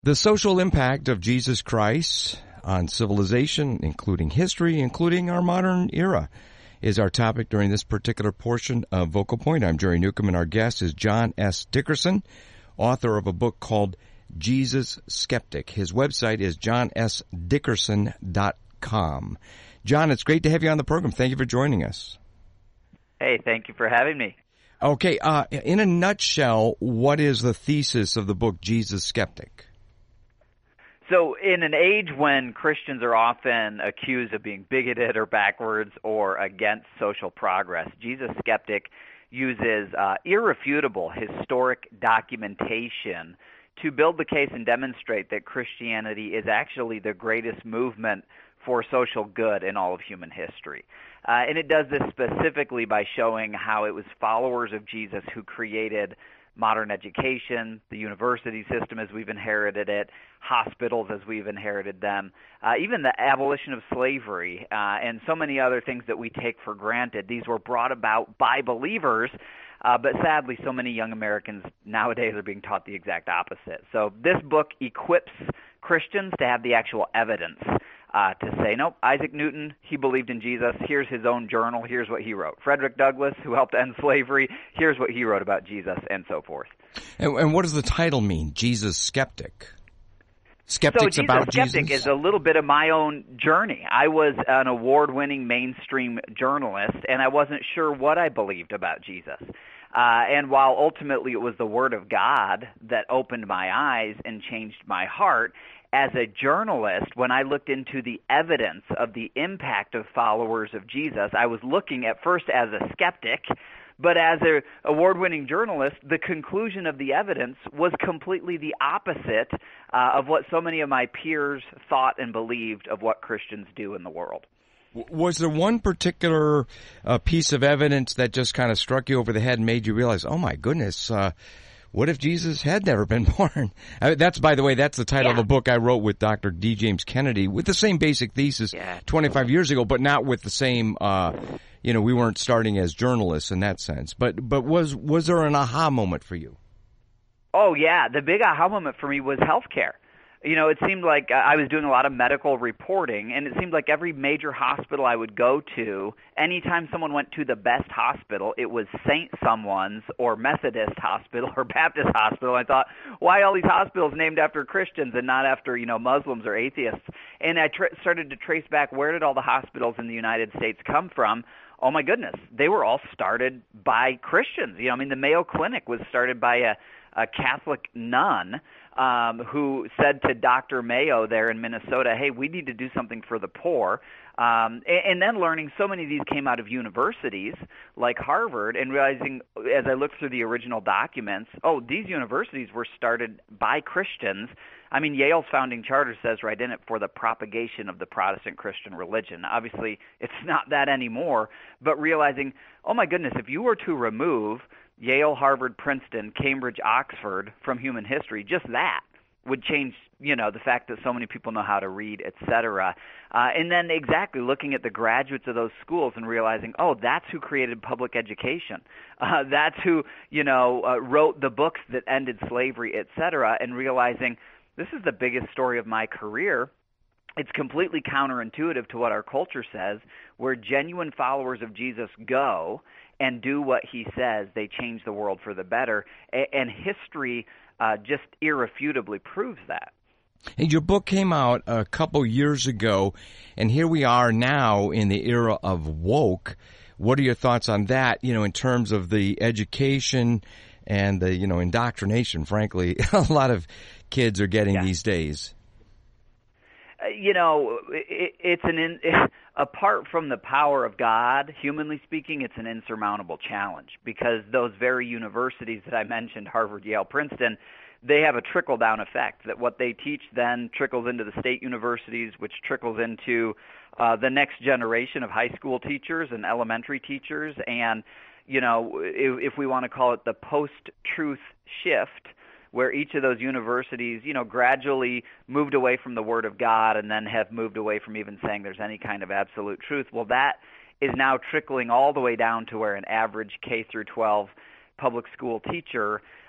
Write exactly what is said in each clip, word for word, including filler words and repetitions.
The social impact of Jesus Christ on civilization, including history, including our modern era, is our topic during this particular portion of Vocal Point. I'm Jerry Newcomb, and our guest is John S. Dickerson, author of a book called Jesus Skeptic. His website is john s dickerson dot com. John, it's great to have you on the program. Thank you for joining us. Hey, thank you for having me. Okay, uh, in a nutshell, what is the thesis of the book Jesus Skeptic? So in an age when Christians are often accused of being bigoted or backwards or against social progress, Jesus Skeptic uses uh, irrefutable historic documentation to build the case and demonstrate that Christianity is actually the greatest movement for social good in all of human history. Uh, and it does this specifically by showing how it was followers of Jesus who created modern education, the university system as we've inherited it, hospitals as we've inherited them, uh, even the abolition of slavery, uh, and so many other things that we take for granted. These were brought about by believers, uh, but sadly so many young Americans nowadays are being taught the exact opposite. So this book equips Christians to have the actual evidence Uh, to say, nope, Isaac Newton, he believed in Jesus. Here's his own journal. Here's what he wrote. Frederick Douglass, who helped end slavery, here's what he wrote about Jesus, and so forth. And, and what does the title mean, Jesus Skeptic? Skeptics so Jesus about Skeptic Jesus? is a little bit of my own journey. I was an award-winning mainstream journalist, and I wasn't sure what I believed about Jesus. Uh, and while ultimately it was the Word of God that opened my eyes and changed my heart, as a journalist, when I looked into the evidence of the impact of followers of Jesus, I was looking at first as a skeptic, but as an award-winning journalist, the conclusion of the evidence was completely the opposite uh, of what so many of my peers thought and believed of what Christians do in the world. Was there one particular uh, piece of evidence that just kind of struck you over the head and made you realize, oh my goodness, uh, what if Jesus had never been born? I mean, that's, by the way, that's the title yeah. of a book I wrote with Doctor D. James Kennedy with the same basic thesis yeah. twenty-five years ago, but not with the same, uh, you know, we weren't starting as journalists in that sense. But, but was, was there an aha moment for you? Oh, yeah. The big aha moment for me was healthcare. You know, it seemed like I was doing a lot of medical reporting, and it seemed like every major hospital I would go to, anytime someone went to the best hospital, it was Saint someone's or Methodist hospital or Baptist hospital. I thought, why all these hospitals named after Christians and not after, you know, Muslims or atheists? And I tra- started to trace back, where did all the hospitals in the United States come from? Oh, my goodness. They were all started by Christians. You know, I mean, the Mayo Clinic was started by a, a Catholic nun Um, who said to Doctor Mayo there in Minnesota, hey, we need to do something for the poor. Um, and, and then learning so many of these came out of universities like Harvard, and realizing as I looked through the original documents, oh, these universities were started by Christians. I mean, Yale's founding charter says right in it, for the propagation of the Protestant Christian religion. Obviously, it's not that anymore, but realizing, oh my goodness, if you were to remove Yale, Harvard, Princeton, Cambridge, Oxford from human history, just that would change, you know, the fact that so many people know how to read, et cetera. Uh, and then exactly looking at the graduates of those schools and realizing, oh, that's who created public education. Uh, that's who, you know, uh, wrote the books that ended slavery, et cetera, and realizing this is the biggest story of my career. It's completely counterintuitive to what our culture says, where genuine followers of Jesus go and do what he says, they change the world for the better. And history uh, just irrefutably proves that. And your book came out a couple years ago, and here we are now in the era of woke. What are your thoughts on that, you know, in terms of the education and the, you know, indoctrination, frankly, a lot of kids are getting yeah. these days? Uh, you know, it, it's an in, it, apart from the power of God, humanly speaking, it's an insurmountable challenge, because those very universities that I mentioned, Harvard, Yale, Princeton, they have a trickle-down effect, that what they teach then trickles into the state universities, which trickles into uh, the next generation of high school teachers and elementary teachers. And, you know, if, if we want to call it the post-truth shift, where each of those universities, you know, gradually moved away from the Word of God and then have moved away from even saying there's any kind of absolute truth. Well, that is now trickling all the way down to where an average K through twelve public school teacher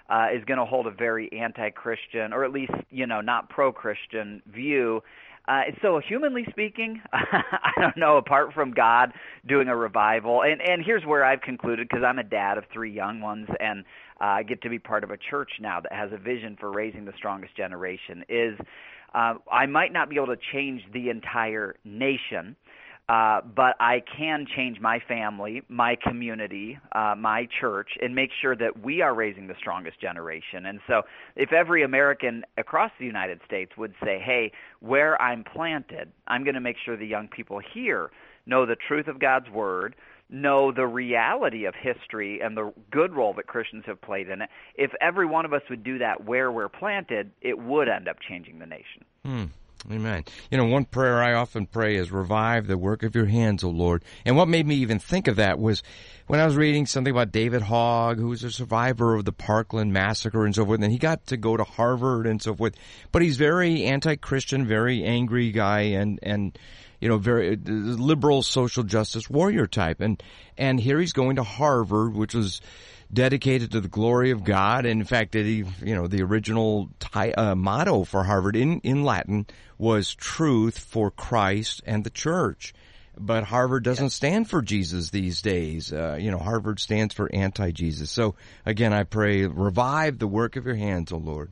uh, is going to hold a very anti-Christian, or at least, you know, not pro-Christian view. Uh, so humanly speaking, I don't know, apart from God doing a revival, and, and here's where I've concluded, because I'm a dad of three young ones, and uh, I get to be part of a church now that has a vision for raising the strongest generation, is uh, I might not be able to change the entire nation, Uh, but I can change my family, my community, uh, my church, and make sure that we are raising the strongest generation. And so if every American across the United States would say, hey, where I'm planted, I'm going to make sure the young people here know the truth of God's Word, know the reality of history and the good role that Christians have played in it. If every one of us would do that where we're planted, it would end up changing the nation. Hmm. Amen. You know, one prayer I often pray is, revive the work of your hands, O Lord. And what made me even think of that was when I was reading something about David Hogg, who was a survivor of the Parkland massacre and so forth, and he got to go to Harvard and so forth. But he's very anti-Christian, very angry guy, and, and, you know, very liberal social justice warrior type. And, and here he's going to Harvard, which was dedicated to the glory of God. And in fact, he, you know, the original ty- uh, motto for Harvard in, in Latin was truth for Christ and the church. But Harvard doesn't yeah. stand for Jesus these days. Uh, you know, Harvard stands for anti-Jesus. So again, I pray, revive the work of your hands, O Lord.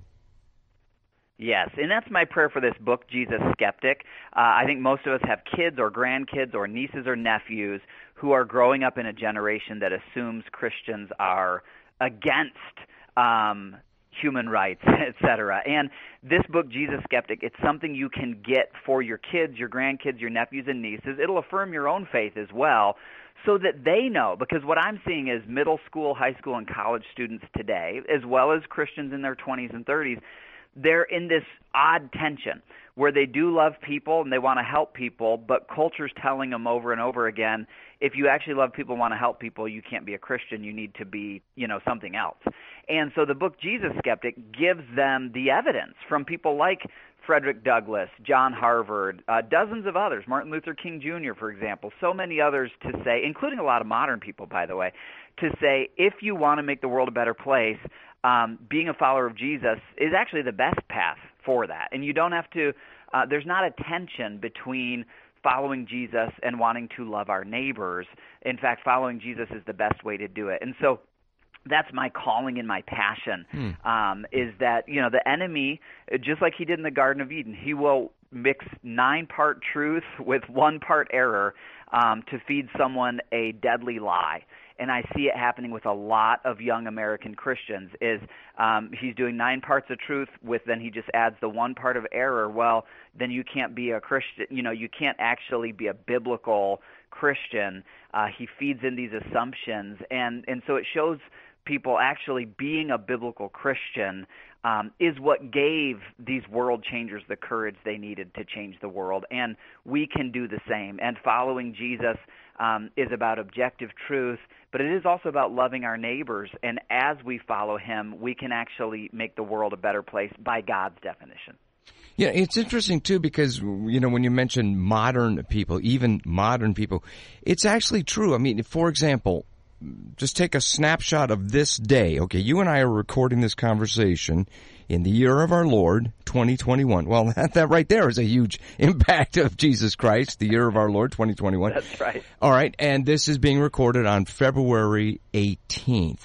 Yes, and that's my prayer for this book, Jesus Skeptic. Uh, I think most of us have kids or grandkids or nieces or nephews who are growing up in a generation that assumes Christians are against um, human rights, et cetera. And this book, Jesus Skeptic, it's something you can get for your kids, your grandkids, your nephews and nieces. It'll affirm your own faith as well, so that they know, because what I'm seeing is middle school, high school, and college students today, as well as Christians in their twenties and thirties, they're in this odd tension where they do love people and they want to help people, but culture's telling them over and over again, if you actually love people and want to help people, you can't be a Christian. You need to be, you know, something else. And so the book Jesus Skeptic gives them the evidence from people like Frederick Douglass, John Harvard, uh, dozens of others, Martin Luther King Junior, for example, so many others to say, including a lot of modern people, by the way, to say if you want to make the world a better place, Um, being a follower of Jesus is actually the best path for that. And you don't have to, uh, there's not a tension between following Jesus and wanting to love our neighbors. In fact, following Jesus is the best way to do it. And so that's my calling and my passion, hmm. um, is that, you know, the enemy, just like he did in the Garden of Eden, he will mix nine part truth with one part error um, to feed someone a deadly lie. And I see it happening with a lot of young American Christians, is um, he's doing nine parts of truth with, then he just adds the one part of error. Well, then you can't be a Christian, you know, you can't actually be a biblical Christian. Uh, he feeds in these assumptions. And, and so it shows people actually being a biblical Christian um, is what gave these world changers the courage they needed to change the world. And we can do the same. And following Jesus um, is about objective truth, but it is also about loving our neighbors. And as we follow him, we can actually make the world a better place by God's definition. Yeah, it's interesting, too, because, you know, when you mention modern people, even modern people, it's actually true. I mean, for example, just take a snapshot of this day. Okay, you and I are recording this conversation in the year of our Lord, twenty twenty-one. Well, that, that right there is a huge impact of Jesus Christ, the year of our Lord, twenty twenty-one. That's right. All right, and this is being recorded on February eighteenth.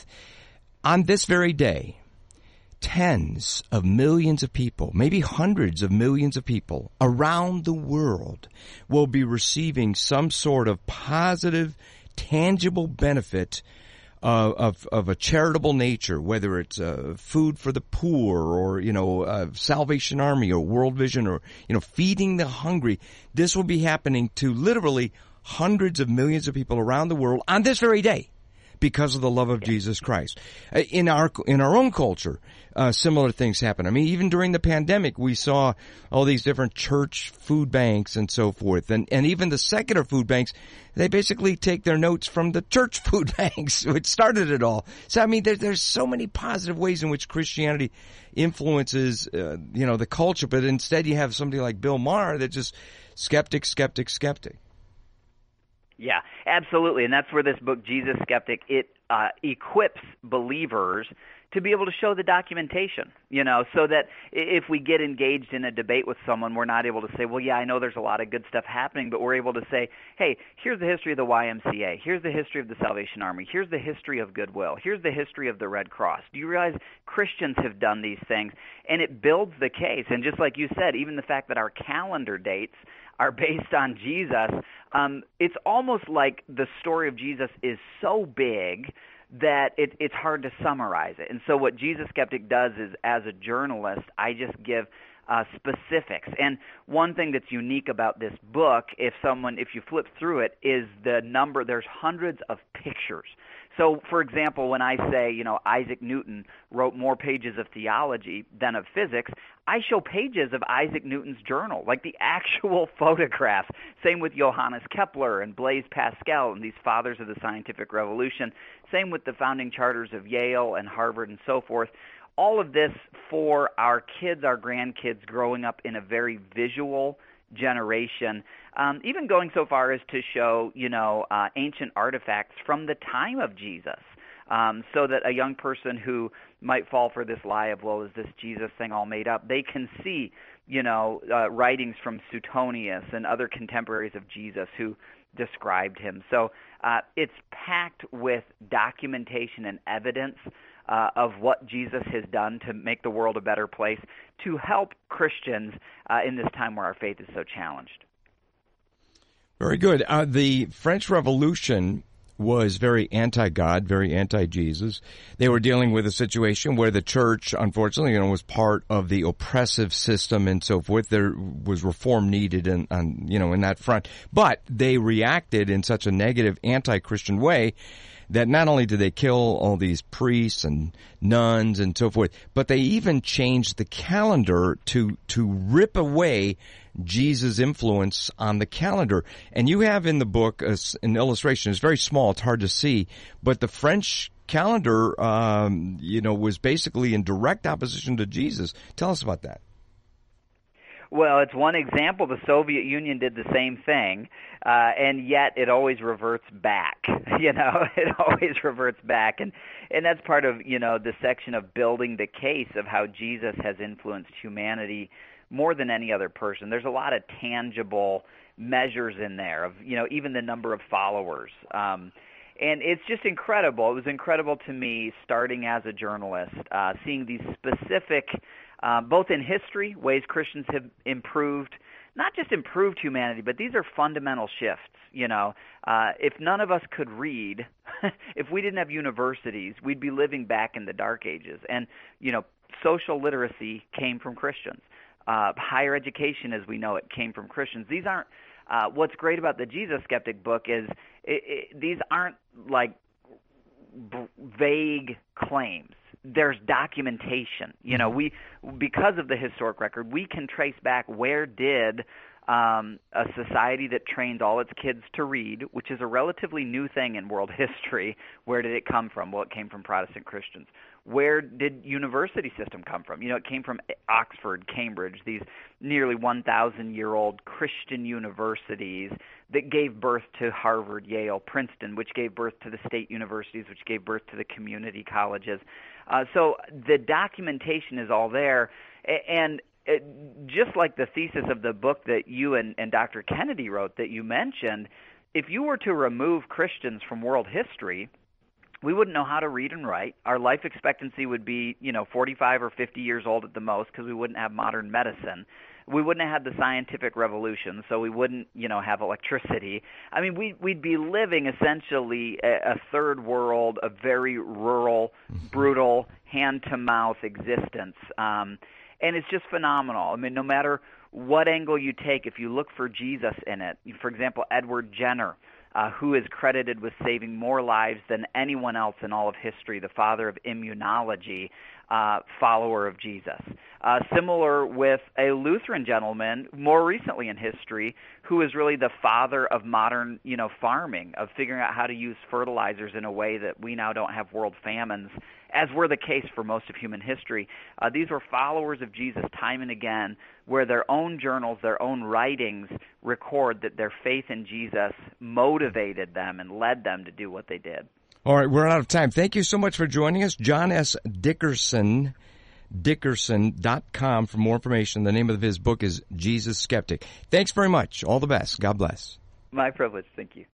On this very day, tens of millions of people, maybe hundreds of millions of people around the world will be receiving some sort of positive, tangible benefit uh, of of a charitable nature, whether it's uh, food for the poor, or you know, uh, Salvation Army, or World Vision, or you know, feeding the hungry. This will be happening to literally hundreds of millions of people around the world on this very day, because of the love of Jesus Christ. In our in our own culture, uh, similar things happen. I mean, even during the pandemic, we saw all these different church food banks and so forth, and and even the secular food banks. They basically take their notes from the church food banks, which started it all. So I mean, there, there's so many positive ways in which Christianity influences, uh, you know, the culture. But instead, you have somebody like Bill Maher that just skeptic, skeptic, skeptic. Yeah, absolutely. And that's where this book, Jesus Skeptic, it uh, equips believers to be able to show the documentation, you know, so that if we get engaged in a debate with someone, we're not able to say, well, yeah, I know there's a lot of good stuff happening, but we're able to say, hey, here's the history of the Y M C A. Here's the history of the Salvation Army. Here's the history of Goodwill. Here's the history of the Red Cross. Do you realize Christians have done these things? And it builds the case. And just like you said, even the fact that our calendar dates are based on Jesus, um, it's almost like the story of Jesus is so big that it, it's hard to summarize it. And so what Jesus Skeptic does is, as a journalist, I just give uh, specifics. And one thing that's unique about this book, if someone, if you flip through it, is the number, there's hundreds of pictures. So, for example, when I say, you know, Isaac Newton wrote more pages of theology than of physics, I show pages of Isaac Newton's journal, like the actual photographs. Same with Johannes Kepler and Blaise Pascal and these fathers of the scientific revolution. Same with the founding charters of Yale and Harvard and so forth. All of this for our kids, our grandkids, growing up in a very visual generation, um, even going so far as to show, you know, uh, ancient artifacts from the time of Jesus, um, so that a young person who might fall for this lie of, well, is this Jesus thing all made up, they can see, you know, uh, writings from Suetonius and other contemporaries of Jesus who described him. So uh, it's packed with documentation and evidence Uh, of what Jesus has done to make the world a better place, to help Christians uh, in this time where our faith is so challenged. Very good. Uh, the French Revolution was very anti-God, very anti-Jesus. They were dealing with a situation where the church, unfortunately, you know, was part of the oppressive system and so forth. There was reform needed in, on, you know, in that front. But they reacted in such a negative, anti-Christian way that not only did they kill all these priests and nuns and so forth, but they even changed the calendar to to rip away Jesus' influence on the calendar. And you have in the book a, an illustration. It's very small. It's hard to see. But the French calendar, um, you know, was basically in direct opposition to Jesus. Tell us about that. Well, it's one example. The Soviet Union did the same thing, uh, and yet it always reverts back. You know, it always reverts back, and and that's part of, you know, the section of building the case of how Jesus has influenced humanity more than any other person. There's a lot of tangible measures in there of, you know, even the number of followers. Um, And it's just incredible. It was incredible to me, starting as a journalist, uh, seeing these specific, uh, both in history, ways Christians have improved, not just improved humanity, but these are fundamental shifts. You know, uh, if none of us could read, if we didn't have universities, we'd be living back in the Dark Ages. And, you know, social literacy came from Christians. Uh, higher education, as we know it, came from Christians. These aren't Uh, what's great about the Jesus Skeptic book is it, it, these aren't like b- vague claims. There's documentation. You know, we because of the historic record, we can trace back where did um, a society that trains all its kids to read, which is a relatively new thing in world history, where did it come from? Well, it came from Protestant Christians. Where did university system come from? You know, it came from Oxford, Cambridge, these nearly one thousand year old Christian universities that gave birth to Harvard, Yale, Princeton, which gave birth to the state universities, which gave birth to the community colleges. Uh, so the documentation is all there. And it, just like the thesis of the book that you and, and Doctor Kennedy wrote that you mentioned, if you were to remove Christians from world history, we wouldn't know how to read and write. Our life expectancy would be, you know, forty-five or fifty years old at the most, because we wouldn't have modern medicine. We wouldn't have had the scientific revolution, so we wouldn't, you know, have electricity. I mean, we, we'd be living essentially a, a third world, a very rural, brutal, hand-to-mouth existence. Um, and it's just phenomenal. I mean, no matter what angle you take, if you look for Jesus in it, for example, Edward Jenner, Uh, who is credited with saving more lives than anyone else in all of history, the father of immunology, uh, follower of Jesus. Uh, similar with a Lutheran gentleman more recently in history who is really the father of modern, you know, farming, of figuring out how to use fertilizers in a way that we now don't have world famines, as were the case for most of human history. Uh, these were followers of Jesus time and again, where their own journals, their own writings record that their faith in Jesus motivated them and led them to do what they did. All right, we're out of time. Thank you so much for joining us. John S. Dickerson, Dickerson dot com for more information. The name of his book is Jesus Skeptic. Thanks very much. All the best. God bless. My privilege. Thank you.